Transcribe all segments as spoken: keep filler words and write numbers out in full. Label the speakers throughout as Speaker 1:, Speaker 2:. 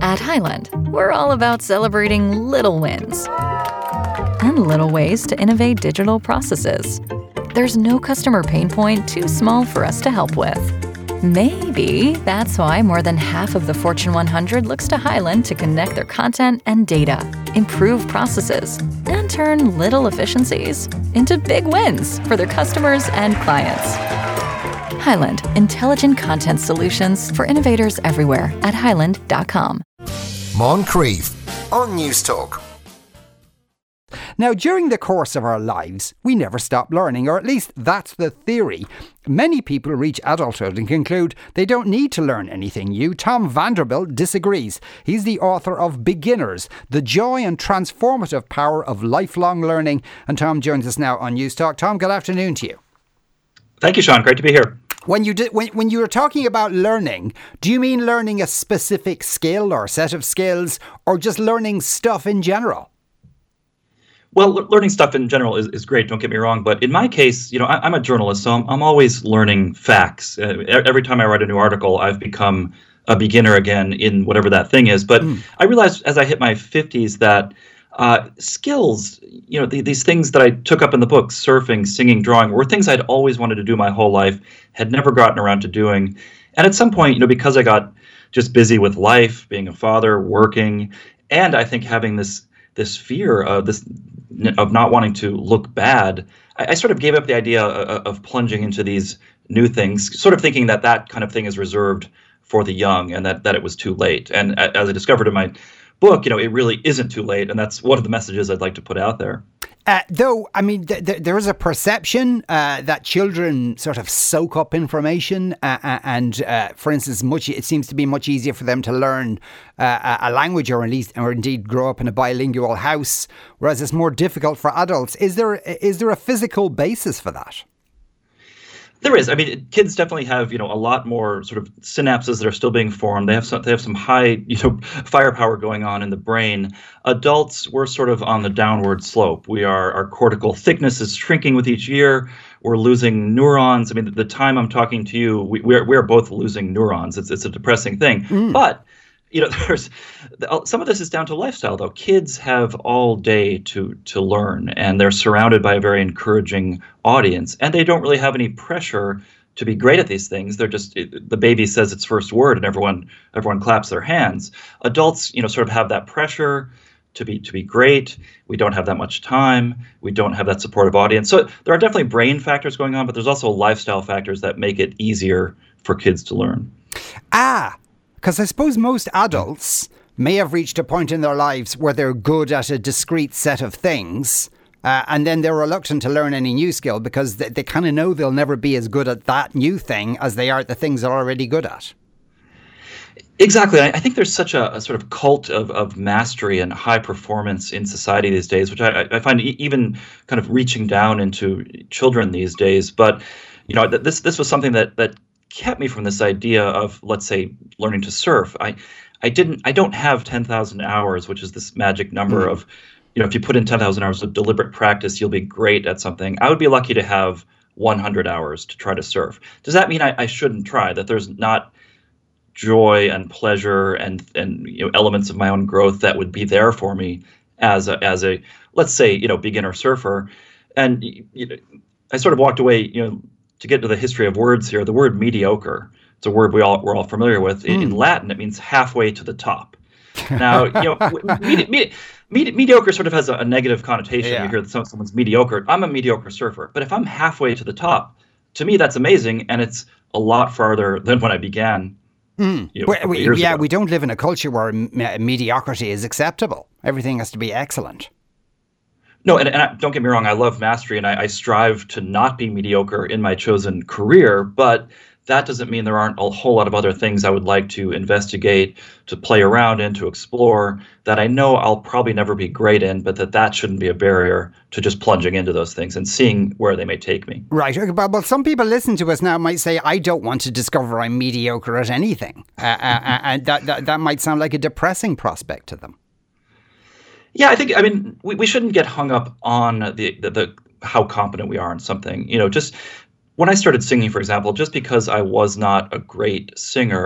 Speaker 1: At Highland, we're all about celebrating little wins and little ways to innovate digital processes. There's no customer pain point too small for us to help with. Maybe that's why more than half of the Fortune one hundred looks to Highland to connect their content and data, improve processes, and turn little efficiencies into big wins for their customers and clients. Highland, intelligent content solutions for innovators everywhere at highland dot com.
Speaker 2: Moncrief on News Talk.
Speaker 3: Now, during the course of our lives, we never stop learning, or at least that's the theory. Many people reach adulthood and conclude they don't need to learn anything new. Tom Vanderbilt disagrees. He's the author of Beginners, The Joy and Transformative Power of Lifelong Learning. And Tom joins us now on News Talk. Tom, good afternoon to you.
Speaker 4: Thank you, Sean. Great to be here.
Speaker 3: When you did, when, when you were talking about learning, do you mean learning a specific skill or set of skills, or just learning stuff in general?
Speaker 4: Well, le- learning stuff in general is, is great, don't get me wrong. But in my case, you know, I, I'm a journalist, so I'm, I'm always learning facts. Uh, every time I write a new article, I've become a beginner again in whatever that thing is. But mm. I realized as I hit my fifties that uh, skills, you know, the, these things that I took up in the book, surfing, singing, drawing, were things I'd always wanted to do my whole life, had never gotten around to doing. And at some point, you know, because I got just busy with life, being a father, working, and I think having this this fear of this of not wanting to look bad, I, I sort of gave up the idea of, of plunging into these new things, sort of thinking that that kind of thing is reserved for the young and that, that it was too late. And as I discovered in my book, you know, it really isn't too late. And that's one of the messages I'd like to put out there.
Speaker 3: Uh, though, I mean, th- th- there is a perception uh, that children sort of soak up information uh, uh, and, uh, for instance, much it seems to be much easier for them to learn uh, a language or at least, or indeed grow up in a bilingual house, whereas it's more difficult for adults. Is there is there a physical basis for that?
Speaker 4: There is. I mean, kids definitely have, you know, a lot more sort of synapses that are still being formed. They have some, they have some high, you know, firepower going on in the brain. Adults, we're sort of on the downward slope. We are, our cortical thickness is shrinking with each year. We're losing neurons. I mean, the time I'm talking to you, we, we're we're both losing neurons. It's it's a depressing thing. Mm. But you know, there's some of this is down to lifestyle, though. Kids have all day to to learn, and they're surrounded by a very encouraging audience, and they don't really have any pressure to be great at these things. They're just the baby says its first word, and everyone everyone claps their hands. Adults, you know, sort of have that pressure to be to be great. We don't have that much time. We don't have that supportive audience. So there are definitely brain factors going on, but there's also lifestyle factors that make it easier for kids to learn.
Speaker 3: Ah. Because I suppose most adults may have reached a point in their lives where they're good at a discrete set of things, uh, and then they're reluctant to learn any new skill because they, they kind of know they'll never be as good at that new thing as they are at the things they're already good at.
Speaker 4: Exactly. I, I think there's such a, a sort of cult of, of mastery and high performance in society these days, which I, I find e- even kind of reaching down into children these days. But, you know, th- this this was something that that kept me from this idea of, let's say, learning to surf. I, I didn't, I don't have ten thousand hours, which is this magic number mm. of, you know, if you put in ten thousand hours of deliberate practice, you'll be great at something. I would be lucky to have one hundred hours to try to surf. Does that mean I, I shouldn't try? That there's not joy and pleasure and and you know elements of my own growth that would be there for me as a as a let's say you know beginner surfer? And you know, I sort of walked away, you know. To get to the history of words here, the word mediocre, it's a word we all we're all familiar with. In, mm. in Latin, it means halfway to the top. Now, you know, medi- medi- medi- mediocre sort of has a, a negative connotation. Yeah. You hear that some, someone's mediocre. I'm a mediocre surfer, but if I'm halfway to the top, to me that's amazing, and it's a lot farther than when I began.
Speaker 3: Mm. You know, we, we, yeah, ago. We don't live in a culture where me- mediocrity is acceptable. Everything has to be excellent.
Speaker 4: No, and, and I, don't get me wrong, I love mastery, and I, I strive to not be mediocre in my chosen career, but that doesn't mean there aren't a whole lot of other things I would like to investigate, to play around in, to explore, that I know I'll probably never be great in, but that that shouldn't be a barrier to just plunging into those things and seeing where they may take me.
Speaker 3: Right. But, but some people listen to us now might say, I don't want to discover I'm mediocre at anything. Uh, uh, and that, that, that might sound like a depressing prospect to them.
Speaker 4: Yeah, I think, I mean, we, we shouldn't get hung up on the, the, the how competent we are in something. You know, just when I started singing, for example, just because I was not a great singer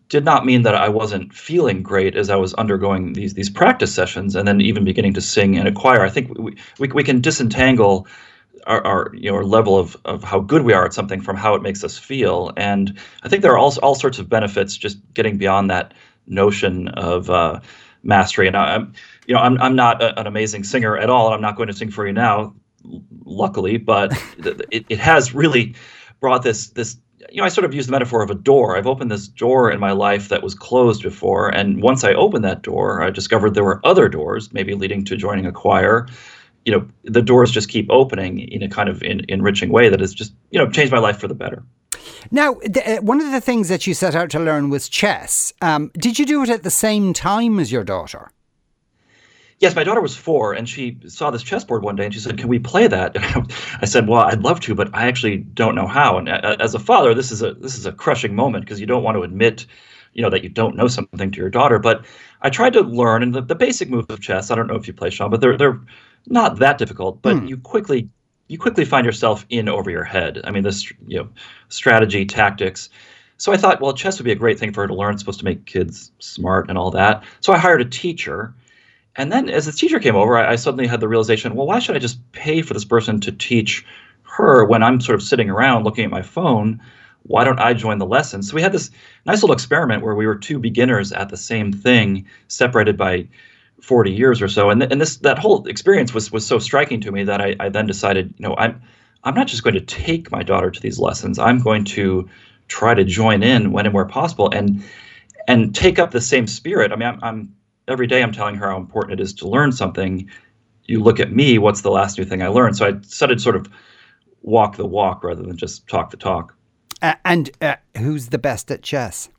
Speaker 4: did not mean that I wasn't feeling great as I was undergoing these these practice sessions and then even beginning to sing in a choir. I think we we, we can disentangle our, our you know our level of, of how good we are at something from how it makes us feel. And I think there are all, all sorts of benefits just getting beyond that notion of uh, mastery. And I, I'm you know I'm I'm not a, an amazing singer at all, and I'm not going to sing for you now, luckily, but it, it has really brought this this you know, I sort of use the metaphor of a door. I've opened this door in my life that was closed before. And once I opened that door, I discovered there were other doors, maybe leading to joining a choir. You know, the doors just keep opening in a kind of in, enriching way that has just, you know, changed my life for the better.
Speaker 3: Now, the, uh, one of the things that you set out to learn was chess. Um, did you do it at the same time as your daughter?
Speaker 4: Yes, my daughter was four, and she saw this chessboard one day, and she said, "Can we play that?" And I said, "Well, I'd love to, but I actually don't know how." And as a father, this is a this is a crushing moment because you don't want to admit, you know, that you don't know something to your daughter. But I tried to learn, and the, the basic moves of chess. I don't know if you play, Sean, but they're they're not that difficult. But hmm. you quickly you quickly find yourself in over your head. I mean, this you know, strategy, tactics. So I thought, well, chess would be a great thing for her to learn. It's supposed to make kids smart and all that. So I hired a teacher. And then as the teacher came over, I, I suddenly had the realization, well, why should I just pay for this person to teach her when I'm sort of sitting around looking at my phone? Why don't I join the lesson? So we had this nice little experiment where we were two beginners at the same thing, separated by forty years or so. And, th- and this that whole experience was was so striking to me that I, I then decided, you know, I'm I'm not just going to take my daughter to these lessons. I'm going to try to join in when and where possible and and take up the same spirit. I mean, I'm, I'm every day I'm telling her how important it is to learn something. You look at me, what's the last new thing I learned? So I decided to sort of walk the walk rather than just talk the talk.
Speaker 3: Uh, and uh, who's the best at chess?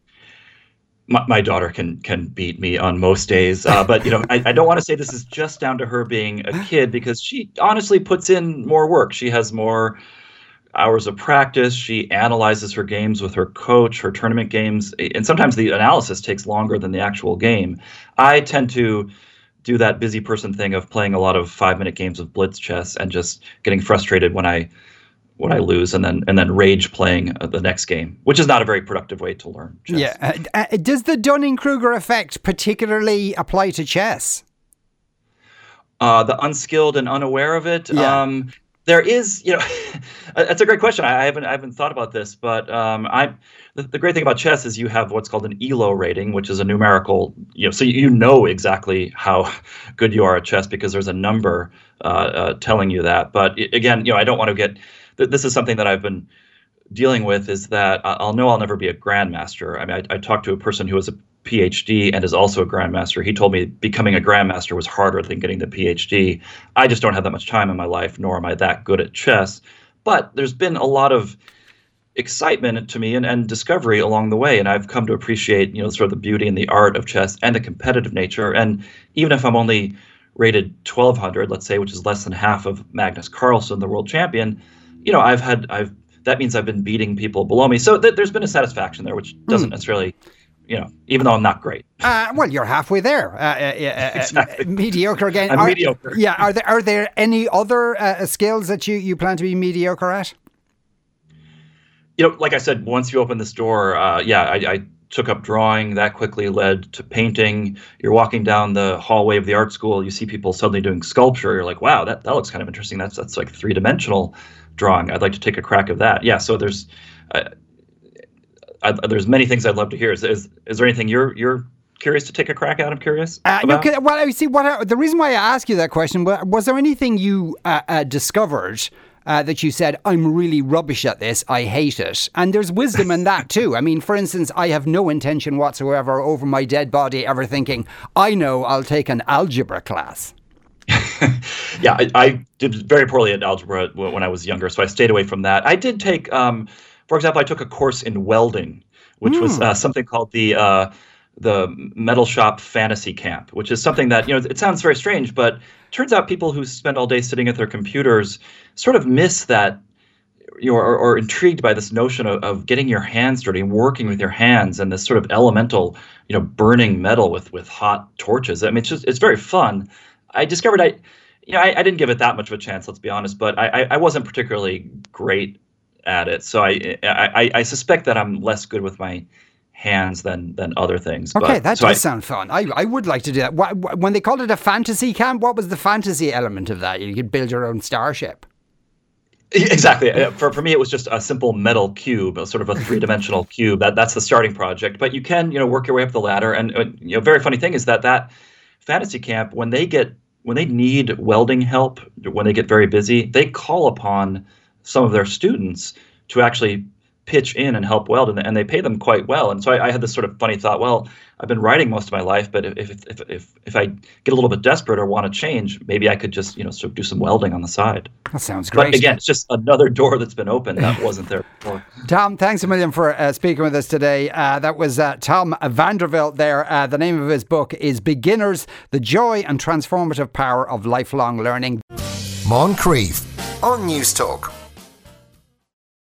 Speaker 4: My, my daughter can can beat me on most days. Uh, but, you know, I, I don't want to say this is just down to her being a kid because she honestly puts in more work. She has more hours of practice. She analyzes her games with her coach, her tournament games, and sometimes the analysis takes longer than the actual game. I tend to do that busy person thing of playing a lot of five-minute games of blitz chess and just getting frustrated when I when I lose, and then and then rage playing the next game, which is not a very productive way to learn chess.
Speaker 3: Yeah. Uh, uh, does the Dunning-Kruger effect particularly apply to chess?
Speaker 4: Uh, the unskilled and unaware of it.
Speaker 3: Yeah.
Speaker 4: Um, There is, you know, that's a great question. I haven't, I haven't thought about this, but um, I, the, the great thing about chess is you have what's called an E L O rating, which is a numerical, you know, so you know exactly how good you are at chess because there's a number uh, uh, telling you that. But again, you know, I don't want to get. This is something that I've been dealing with is that I'll know I'll never be a grandmaster. I mean, I, I talked to a person who has a P H D and is also a grandmaster. He told me becoming a grandmaster was harder than getting the P H D. I just don't have that much time in my life, nor am I that good at chess. But there's been a lot of excitement to me and, and discovery along the way. And I've come to appreciate, you know, sort of the beauty and the art of chess and the competitive nature. And even if I'm only rated twelve hundred, let's say, which is less than half of Magnus Carlsen, the world champion, you know, I've had, I've, that means I've been beating people below me. So th- there's been a satisfaction there, which doesn't mm. necessarily, you know, even though I'm not great.
Speaker 3: Uh, well, you're halfway there. Uh, uh, uh,
Speaker 4: exactly.
Speaker 3: Mediocre again.
Speaker 4: I'm
Speaker 3: are,
Speaker 4: mediocre.
Speaker 3: Yeah. Are there are there any other uh, skills that you, you plan to be mediocre at?
Speaker 4: You know, like I said, once you open this door, uh, yeah, I, I took up drawing. That quickly led to painting. You're walking down the hallway of the art school. You see people suddenly doing sculpture. You're like, wow, that, that looks kind of interesting. That's that's like three dimensional drawing. I'd like to take a crack of that. Yeah. So there's. Uh, I, there's many things I'd love to hear. Is, is is there anything you're you're curious to take a crack at? I'm curious.
Speaker 3: Uh, no, well, I see. What I, the reason why I asked you that question was, was there anything you uh, uh, discovered uh, that you said, "I'm really rubbish at this. I hate it." And there's wisdom in that too. I mean, for instance, I have no intention whatsoever over my dead body ever thinking, "I know I'll take an algebra class."
Speaker 4: yeah, I, I did very poorly at algebra when I was younger, so I stayed away from that. I did take. Um, For example, I took a course in welding, which mm. was uh, something called the uh, the Metal Shop Fantasy Camp, which is something that, you know, it sounds very strange, but it turns out people who spend all day sitting at their computers sort of miss that, you know, or, or intrigued by this notion of, of getting your hands dirty and working with your hands and this sort of elemental, you know, burning metal with with hot torches. I mean, it's just it's very fun. I discovered I, you know, I, I didn't give it that much of a chance, let's be honest, but I, I wasn't particularly great at it. So I, I I suspect that I'm less good with my hands than than other things.
Speaker 3: Okay,
Speaker 4: but,
Speaker 3: that
Speaker 4: so
Speaker 3: does
Speaker 4: I,
Speaker 3: sound fun. I, I would like to do that. Wh- wh- When they called it a fantasy camp, what was the fantasy element of that? You could build your own starship.
Speaker 4: Exactly. For for me, it was just a simple metal cube, a sort of a three-dimensional cube. That that's the starting project. But you can, you know, work your way up the ladder. And uh, you know, very funny thing is that that fantasy camp, when they get when they need welding help, when they get very busy, they call upon some of their students to actually pitch in and help weld, and, and they pay them quite well. And so I, I had this sort of funny thought, well, I've been writing most of my life, but if if if if, if I get a little bit desperate or want to change, maybe I could just, you know, sort of do some welding on the side.
Speaker 3: That sounds great.
Speaker 4: But again, it's just another door that's been opened that wasn't there before.
Speaker 3: Tom, thanks a million for uh, speaking with us today. Uh, that was uh, Tom Vanderwilt there. Uh, the name of his book is Beginners, The Joy and Transformative Power of Lifelong Learning.
Speaker 2: Moncrief on News Talk.